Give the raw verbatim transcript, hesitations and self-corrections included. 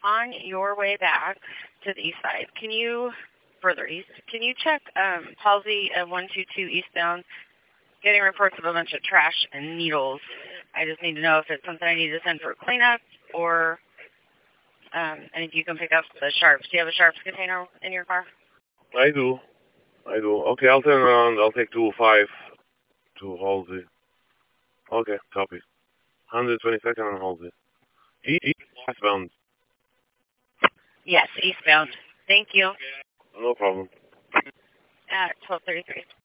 on your way back to the east side, can you, further east, can you check um, Halsey at one two two eastbound? Getting reports of a bunch of trash and needles. I just need to know if it's something I need to send for cleanup or, um, and if you can pick up the Sharps. Do you have a Sharps container in your car? I do. I do. Okay, I'll turn around. I'll take two oh five to Halsey. Okay, copy. one twenty-second on Halsey. Eastbound. Yes, eastbound. Thank you. No problem. At twelve thirty-three.